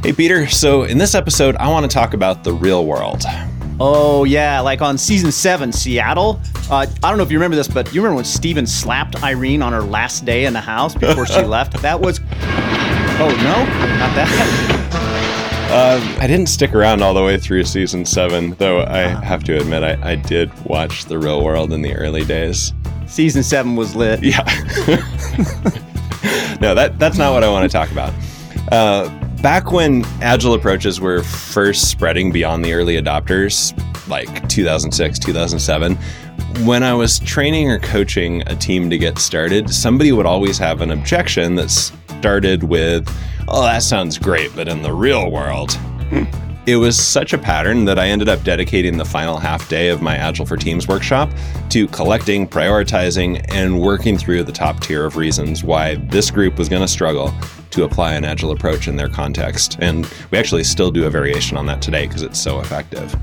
Hey, Peter. So in this episode, I want to talk about the real world. Oh, yeah. Like on season 7, Seattle. I don't know if you remember this, but you remember when Steven slapped Irene on her last day in the house before she left? That was... Oh, no? Not that? I didn't stick around all the way through season 7, though I have to admit I did watch The Real World in the early days. Season 7 was lit. Yeah. No, that's not what I want to talk about. Back when agile approaches were first spreading beyond the early adopters, like 2006, 2007, when I was training or coaching a team to get started, somebody would always have an objection that started with, "Oh, that sounds great, but in the real world." It was such a pattern that I ended up dedicating the final half day of my Agile for Teams workshop to collecting, prioritizing, and working through the top tier of reasons why this group was going to struggle to apply an Agile approach in their context. And we actually still do a variation on that today because it's so effective.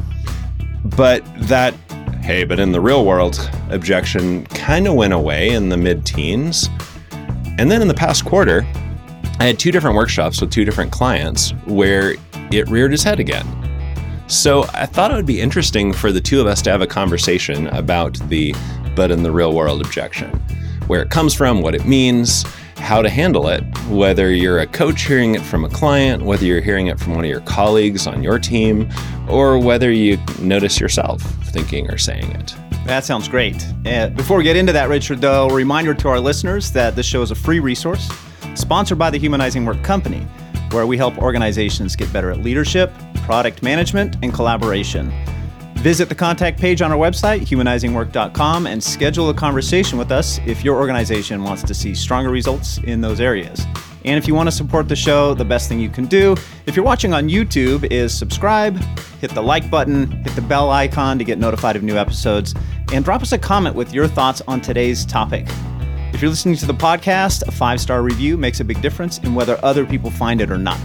But that, "Hey, but in the real world" objection kind of went away in the mid-teens. And then in the past quarter, I had 2 different workshops with 2 different clients where it reared its head again. So I thought it would be interesting for the 2 of us to have a conversation about the "but in the real world" objection, where it comes from, what it means, how to handle it, whether you're a coach hearing it from a client, whether you're hearing it from one of your colleagues on your team, or whether you notice yourself thinking or saying it. That sounds great. Before we get into that, Richard, though, a reminder to our listeners that this show is a free resource sponsored by the Humanizing Work Company, where we help organizations get better at leadership, product management, and collaboration. Visit the contact page on our website, humanizingwork.com, and schedule a conversation with us if your organization wants to see stronger results in those areas. And if you want to support the show, the best thing you can do, if you're watching on YouTube, is subscribe, hit the like button, hit the bell icon to get notified of new episodes, and drop us a comment with your thoughts on today's topic. If you're listening to the podcast, a 5-star review makes a big difference in whether other people find it or not.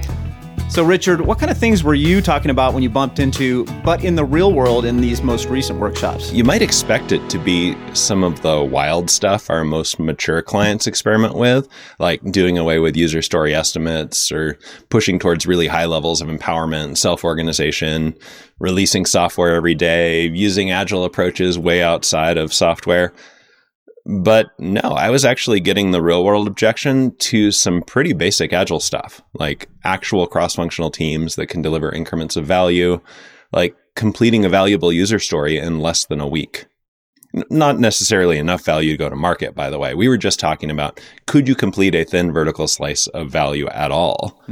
So, Richard, what kind of things were you talking about when you bumped into "but in the real world" in these most recent workshops? You might expect it to be some of the wild stuff our most mature clients experiment with, like doing away with user story estimates or pushing towards really high levels of empowerment and self-organization, releasing software every day, using agile approaches way outside of software. But no, I was actually getting the real world objection to some pretty basic agile stuff, like actual cross-functional teams that can deliver increments of value, like completing a valuable user story in less than a week. Not necessarily enough value to go to market, by the way. We were just talking about, could you complete a thin vertical slice of value at all?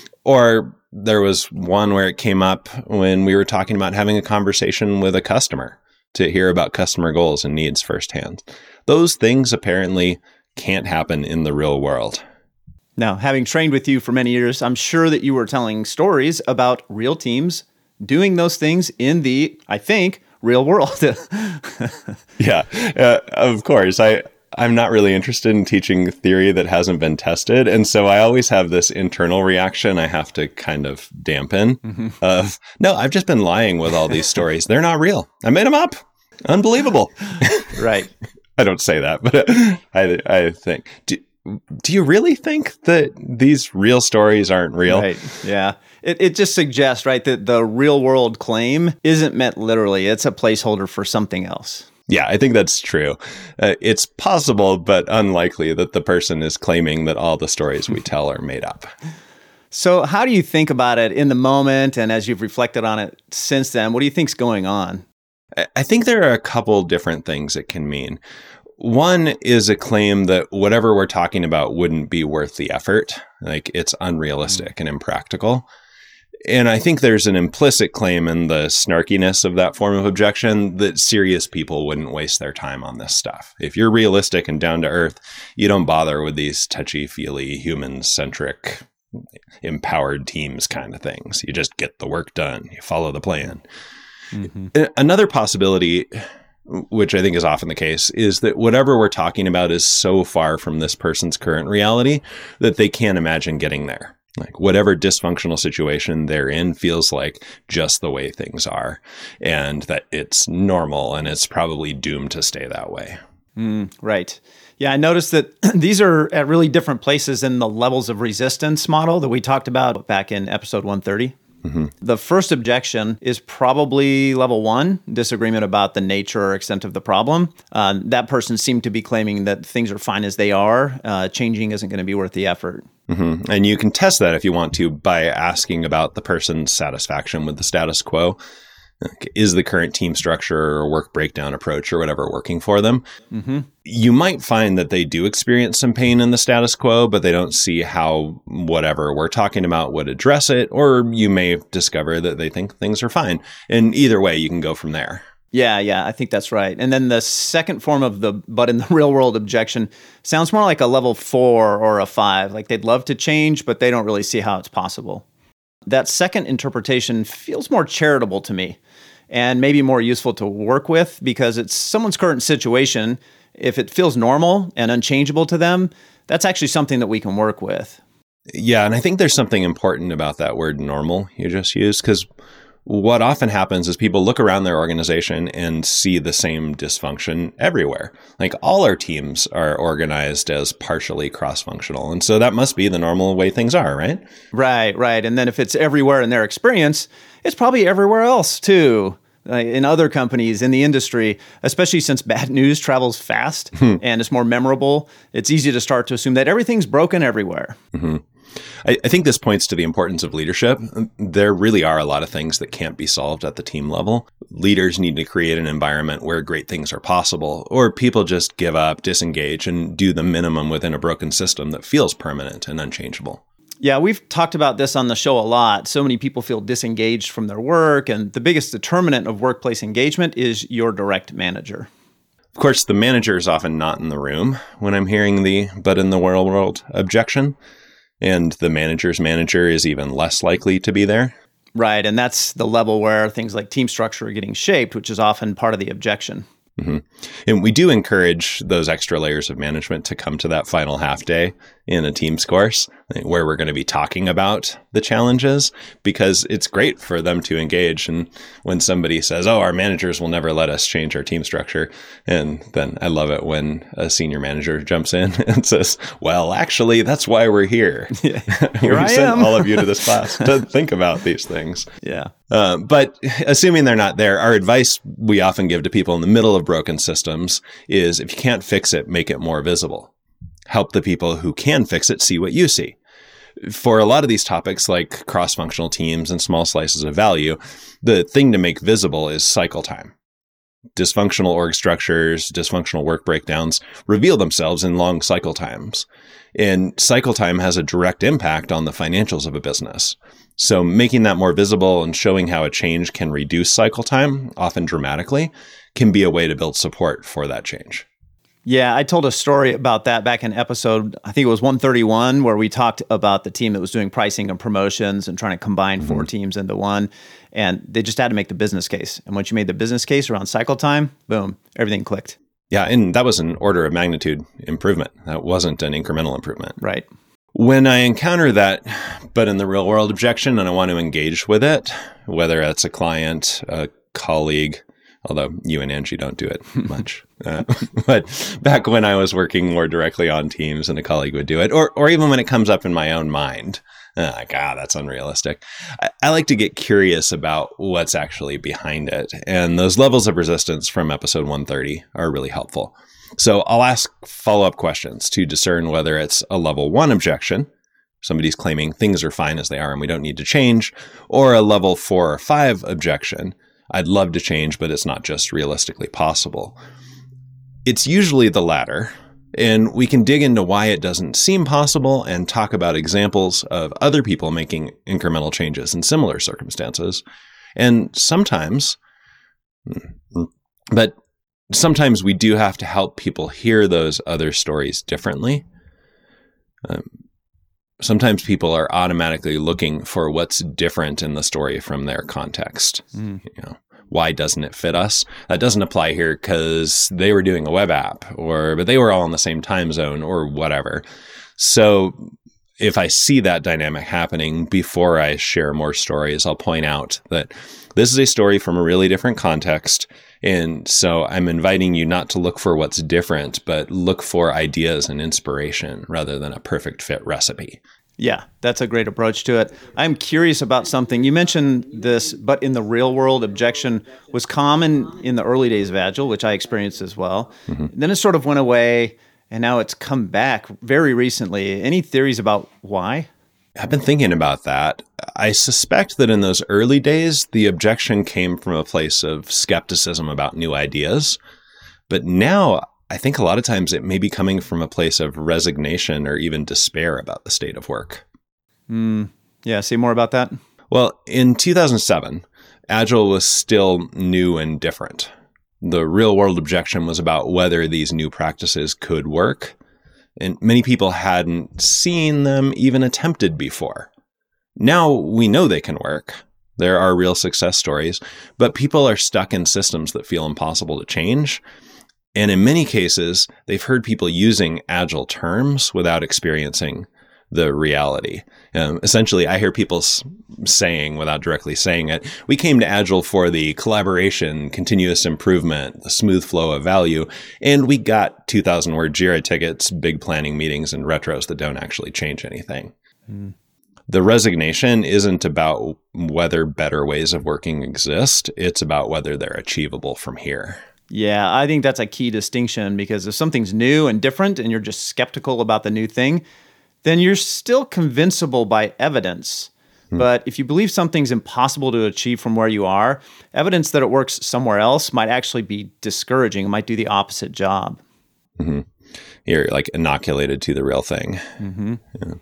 Or there was one where it came up when we were talking about having a conversation with a customer to hear about customer goals and needs firsthand. Those things apparently can't happen in the real world. Now, having trained with you for many years, I'm sure that you were telling stories about real teams doing those things in the, I think, real world. Yeah, of course. I'm not really interested in teaching theory that hasn't been tested. And so I always have this internal reaction I have to kind of dampen of, no, I've just been lying with all these stories. They're not real. I made them up. Unbelievable. Right. I don't say that, but I think. Do you really think that these real stories aren't real? Right. Yeah. It just suggests, right, that the real world claim isn't meant literally. It's a placeholder for something else. Yeah, I think that's true. It's possible, but unlikely that the person is claiming that all the stories we tell are made up. So how do you think about it in the moment, and as you've reflected on it since then? What do you think's going on? I think there are a couple different things it can mean. One is a claim that whatever we're talking about wouldn't be worth the effort, like it's unrealistic and impractical. And I think there's an implicit claim in the snarkiness of that form of objection that serious people wouldn't waste their time on this stuff. If you're realistic and down to earth, you don't bother with these touchy-feely, human-centric, empowered teams kind of things. You just get the work done. You follow the plan. Another possibility, which I think is often the case, is that whatever we're talking about is so far from this person's current reality that they can't imagine getting there. Like whatever dysfunctional situation they're in feels like just the way things are, and that it's normal and it's probably doomed to stay that way. Right. Yeah, I noticed that these are at really different places in the levels of resistance model that we talked about back in episode 130. The first objection is probably level 1, disagreement about the nature or extent of the problem. That person seemed to be claiming that things are fine as they are. Changing isn't going to be worth the effort. And you can test that if you want to by asking about the person's satisfaction with the status quo. Is the current team structure or work breakdown approach or whatever working for them? You might find that they do experience some pain in the status quo, but they don't see how whatever we're talking about would address it, or you may discover that they think things are fine. And either way, you can go from there. Yeah, I think that's right. And then the second form of the but in the real world objection sounds more like a level 4 or a 5. Like they'd love to change, but they don't really see how it's possible. That second interpretation feels more charitable to me and maybe more useful to work with because it's someone's current situation. If it feels normal and unchangeable to them, that's actually something that we can work with. Yeah, and I think there's something important about that word normal you just used, because what often happens is people look around their organization and see the same dysfunction everywhere. Like all our teams are organized as partially cross-functional. And so that must be the normal way things are, right? Right. And then if it's everywhere in their experience, it's probably everywhere else too. In other companies, in the industry, especially since bad news travels fast and it's more memorable, it's easy to start to assume that everything's broken everywhere. I think this points to the importance of leadership. There really are a lot of things that can't be solved at the team level. Leaders need to create an environment where great things are possible, or people just give up, disengage, and do the minimum within a broken system that feels permanent and unchangeable. Yeah, we've talked about this on the show a lot. So many people feel disengaged from their work, and the biggest determinant of workplace engagement is your direct manager. Of course, the manager is often not in the room when I'm hearing the but in the real world objection. And the manager's manager is even less likely to be there. Right. And that's the level where things like team structure are getting shaped, which is often part of the objection. And we do encourage those extra layers of management to come to that final half day in a Teams course where we're going to be talking about the challenges, because it's great for them to engage. And when somebody says, oh, our managers will never let us change our team structure. And then I love it when a senior manager jumps in and says, well, actually, that's why we're here. Yeah. Here I sent am. all of you to this class to think about these things. Yeah. But assuming they're not there, our advice we often give to people in the middle of broken systems is if you can't fix it, make it more visible. Help the people who can fix it see what you see. For a lot of these topics like cross-functional teams and small slices of value, the thing to make visible is cycle time. Dysfunctional org structures, dysfunctional work breakdowns reveal themselves in long cycle times. And cycle time has a direct impact on the financials of a business. So making that more visible and showing how a change can reduce cycle time, often dramatically, can be a way to build support for that change. Yeah, I told a story about that back in episode, I think it was 131, where we talked about the team that was doing pricing and promotions and trying to combine 4 teams into one. And they just had to make the business case. And once you made the business case around cycle time, boom, everything clicked. Yeah, and that was an order of magnitude improvement. That wasn't an incremental improvement. Right. When I encounter that, but in the real world objection, and I want to engage with it, whether it's a client, a colleague, although you and Angie don't do it much. But back when I was working more directly on teams and a colleague would do it, or even when it comes up in my own mind, that's unrealistic. I like to get curious about what's actually behind it. And those levels of resistance from episode 130 are really helpful. So I'll ask follow-up questions to discern whether it's a level 1 objection, somebody's claiming things are fine as they are and we don't need to change, or a level 4 or 5 objection, I'd love to change, but it's not just realistically possible. It's usually the latter, and we can dig into why it doesn't seem possible and talk about examples of other people making incremental changes in similar circumstances. And sometimes we do have to help people hear those other stories differently. Sometimes people are automatically looking for what's different in the story from their context. Why doesn't it fit us? That doesn't apply here because they were doing a web app, but they were all in the same time zone or whatever. So if I see that dynamic happening before I share more stories, I'll point out that this is a story from a really different context, And so I'm inviting you not to look for what's different, but look for ideas and inspiration rather than a perfect fit recipe. Yeah, that's a great approach to it. I'm curious about something. You mentioned this, but in the real world, objection was common in the early days of Agile, which I experienced as well. Then it sort of went away, and now it's come back very recently. Any theories about why? I've been thinking about that. I suspect that in those early days, the objection came from a place of skepticism about new ideas. But now, I think a lot of times it may be coming from a place of resignation or even despair about the state of work. Yeah, say more about that. Well, in 2007, Agile was still new and different. The real world objection was about whether these new practices could work. And many people hadn't seen them even attempted before. Now we know they can work. There are real success stories, but people are stuck in systems that feel impossible to change. And in many cases, they've heard people using Agile terms without experiencing the reality. Essentially, I hear people saying, without directly saying it, we came to Agile for the collaboration, continuous improvement, the smooth flow of value, and we got 2,000-word Jira tickets, big planning meetings, and retros that don't actually change anything. The resignation isn't about whether better ways of working exist. It's about whether they're achievable from here. Yeah, I think that's a key distinction, because if something's new and different and you're just skeptical about the new thing, then you're still convincible by evidence. But if you believe something's impossible to achieve from where you are, evidence that it works somewhere else might actually be discouraging. It might do the opposite job. You're like inoculated to the real thing. Yeah.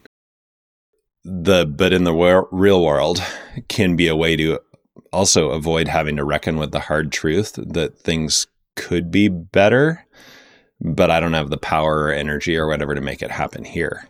But in the real world can be a way to also avoid having to reckon with the hard truth that things could be better, but I don't have the power or energy or whatever to make it happen here.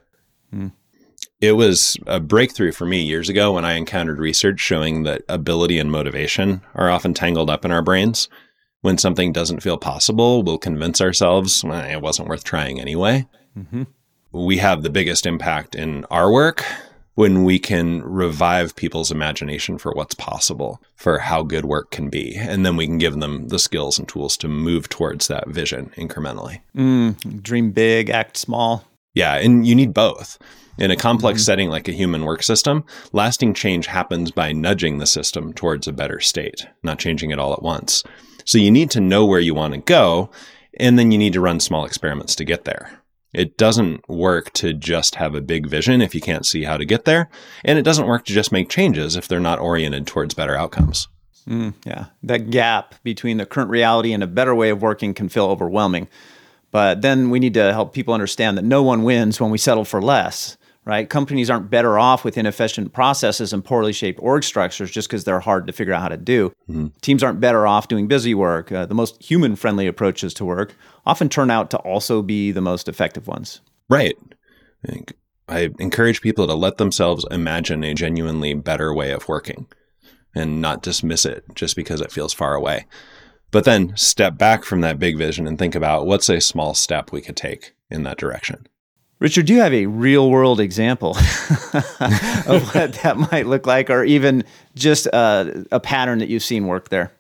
It was a breakthrough for me years ago when I encountered research showing that ability and motivation are often tangled up in our brains. When something doesn't feel possible, we'll convince ourselves it wasn't worth trying anyway. We have the biggest impact in our work when we can revive people's imagination for what's possible, for how good work can be. And then we can give them the skills and tools to move towards that vision incrementally. Dream big, act small. Yeah, and you need both. In a complex setting like a human work system, lasting change happens by nudging the system towards a better state, not changing it all at once. So you need to know where you want to go, and then you need to run small experiments to get there. It doesn't work to just have a big vision if you can't see how to get there, and it doesn't work to just make changes if they're not oriented towards better outcomes. Yeah, that gap between the current reality and a better way of working can feel overwhelming. But then we need to help people understand that no one wins when we settle for less, right? Companies aren't better off with inefficient processes and poorly shaped org structures just because they're hard to figure out how to do. Teams aren't better off doing busy work. The most human-friendly approaches to work often turn out to also be the most effective ones. Right. I encourage people to let themselves imagine a genuinely better way of working and not dismiss it just because it feels far away. But then step back from that big vision and think about what's a small step we could take in that direction. Richard, do you have a real-world example of what that might look like, or even just a pattern that you've seen work there?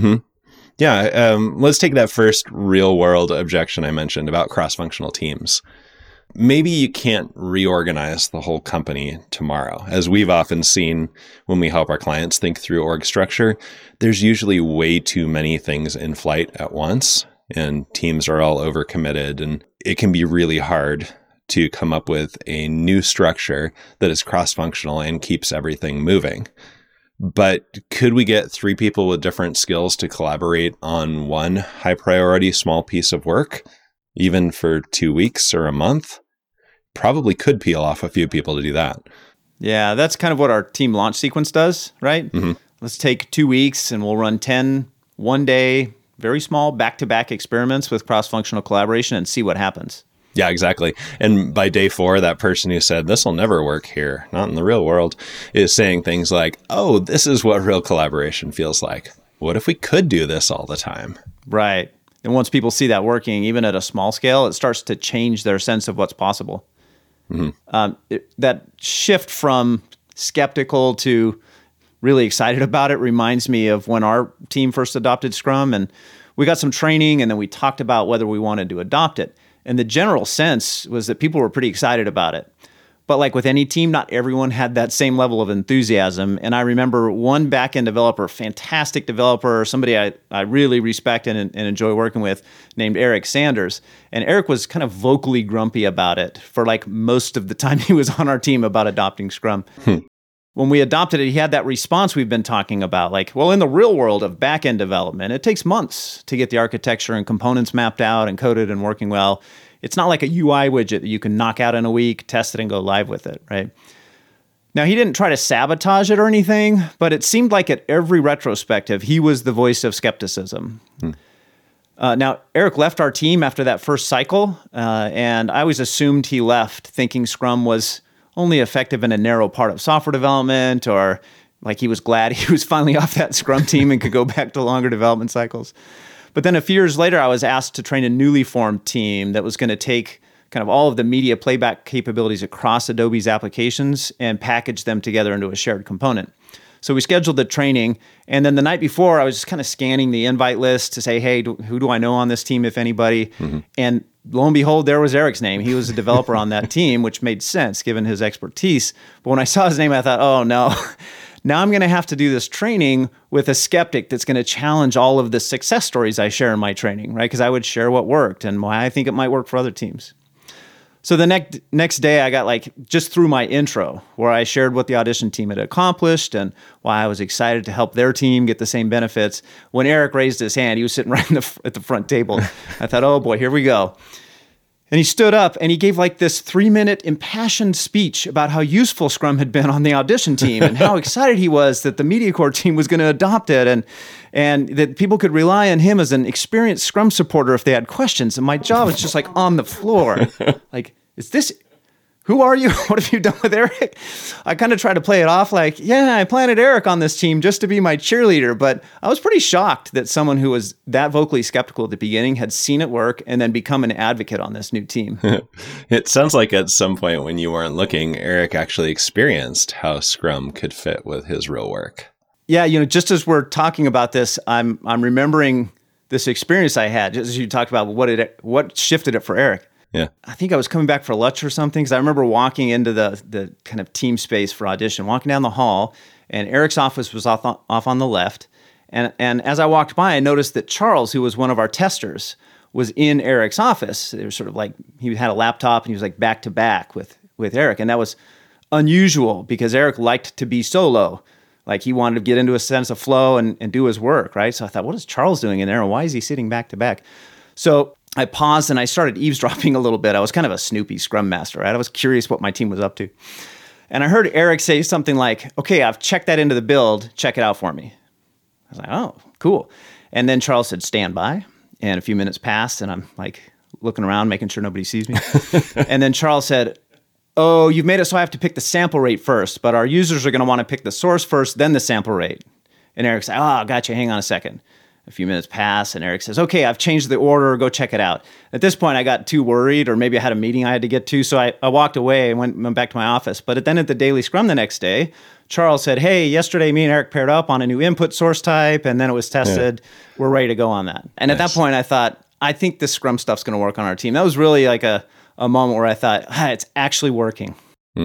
Yeah, let's take that first real-world objection I mentioned about cross-functional teams. Maybe you can't reorganize the whole company tomorrow. As we've often seen when we help our clients think through org structure, there's usually way too many things in flight at once, and teams are all overcommitted, and it can be really hard to come up with a new structure that is cross-functional and keeps everything moving. But could we get 3 people with different skills to collaborate on one high-priority small piece of work, even for 2 weeks or a month? Probably could peel off a few people to do that. Yeah, that's kind of what our team launch sequence does, right? Let's take 2 weeks and we'll run 10 one-day, very small back-to-back experiments with cross-functional collaboration and see what happens. Yeah, exactly. And by day 4, that person who said, this will never work here, not in the real world, is saying things like, oh, this is what real collaboration feels like. What if we could do this all the time? Right. And once people see that working, even at a small scale, it starts to change their sense of what's possible. That shift from skeptical to really excited about it reminds me of when our team first adopted Scrum, and we got some training, and then we talked about whether we wanted to adopt it. And the general sense was that people were pretty excited about it. But like with any team, not everyone had that same level of enthusiasm. And I remember one back-end developer, fantastic developer, somebody I really respect and enjoy working with, named Eric Sanders. And Eric was kind of vocally grumpy about it for like most of the time he was on our team about adopting Scrum. When we adopted it, he had that response we've been talking about, like, well, in the real world of back-end development, it takes months to get the architecture and components mapped out and coded and working well. It's not like a UI widget that you can knock out in a week, test it, and go live with it, right? Now, he didn't try to sabotage it or anything, but it seemed like at every retrospective, he was the voice of skepticism. Now, Eric left our team after that first cycle, and I always assumed he left thinking Scrum was only effective in a narrow part of software development, or like he was glad he was finally off that Scrum team and could go back to longer development cycles. But then a few years later, I was asked to train a newly formed team that was going to take kind of all of the media playback capabilities across Adobe's applications and package them together into a shared component. So we scheduled the training, and then the night before, I was just kind of scanning the invite list to say, hey, who do I know on this team, if anybody? And lo and behold, there was Eric's name. He was a developer on that team, which made sense given his expertise. But when I saw his name, I thought, oh no, now I'm going to have to do this training with a skeptic that's going to challenge all of the success stories I share in my training, right? Because I would share what worked and why I think it might work for other teams. So the next day, I got like just through my intro where I shared what the audition team had accomplished and why I was excited to help their team get the same benefits. When Eric raised his hand, he was sitting right at the front table. I thought, oh boy, here we go. And he stood up and he gave like this 3-minute impassioned speech about how useful Scrum had been on the audition team and how excited he was that the MediaCore team was going to adopt it and that people could rely on him as an experienced Scrum supporter if they had questions. And my jaw was just like on the floor. Like, who are you? What have you done with Eric? I kind of tried to play it off like, yeah, I planted Eric on this team just to be my cheerleader. But I was pretty shocked that someone who was that vocally skeptical at the beginning had seen it work and then become an advocate on this new team. It sounds like at some point when you weren't looking, Eric actually experienced how Scrum could fit with his real work. Yeah, just as we're talking about this, I'm remembering this experience I had, just as you talked about what shifted it for Eric. Yeah, I think I was coming back for lunch or something, because I remember walking into the kind of team space for audition, walking down the hall, and Eric's office was off on the left. And as I walked by, I noticed that Charles, who was one of our testers, was in Eric's office. It was sort of like he had a laptop and he was like back to back with Eric. And that was unusual because Eric liked to be solo. Like he wanted to get into a sense of flow and do his work, right? So I thought, what is Charles doing in there? And why is he sitting back to back? So I paused and I started eavesdropping a little bit. I was kind of a snoopy Scrum master, right? I was curious what my team was up to. And I heard Eric say something like, okay, I've checked that into the build. Check it out for me. I was like, oh, cool. And then Charles said, stand by. And a few minutes passed and I'm like looking around, making sure nobody sees me. And then Charles said, oh, you've made it so I have to pick the sample rate first, but our users are going to want to pick the source first, then the sample rate. And Eric said, oh, gotcha, hang on a second. A few minutes pass, and Eric says, okay, I've changed the order, go check it out. At this point, I got too worried, or maybe I had a meeting I had to get to, so I walked away and went back to my office. But then at the daily Scrum the next day, Charles said, hey, yesterday me and Eric paired up on a new input source type, and then it was tested. Yeah. We're ready to go on that. And nice. At that point, I thought, I think this Scrum stuff's going to work on our team. That was really like a moment where I thought, it's actually working.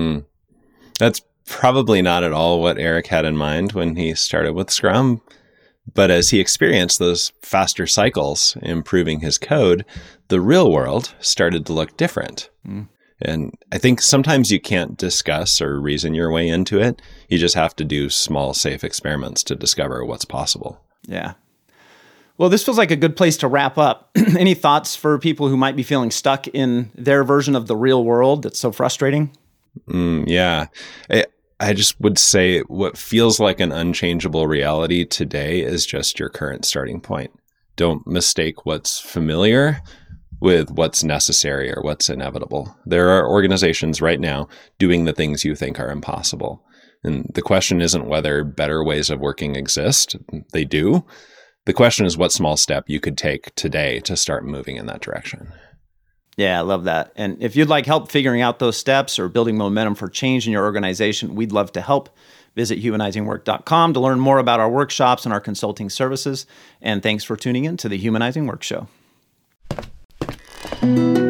That's probably not at all what Eric had in mind when he started with Scrum. But as he experienced those faster cycles, improving his code, the real world started to look different. And I think sometimes you can't discuss or reason your way into it. You just have to do small, safe experiments to discover what's possible. Yeah. Well, this feels like a good place to wrap up. Any thoughts for people who might be feeling stuck in their version of the real world that's so frustrating? Yeah. I just would say what feels like an unchangeable reality today is just your current starting point. Don't mistake what's familiar with what's necessary or what's inevitable. There are organizations right now doing the things you think are impossible. And the question isn't whether better ways of working exist. They do. The question is what small step you could take today to start moving in that direction. Yeah, I love that. And if you'd like help figuring out those steps or building momentum for change in your organization, we'd love to help. Visit humanizingwork.com to learn more about our workshops and our consulting services. And thanks for tuning in to the Humanizing Work Show.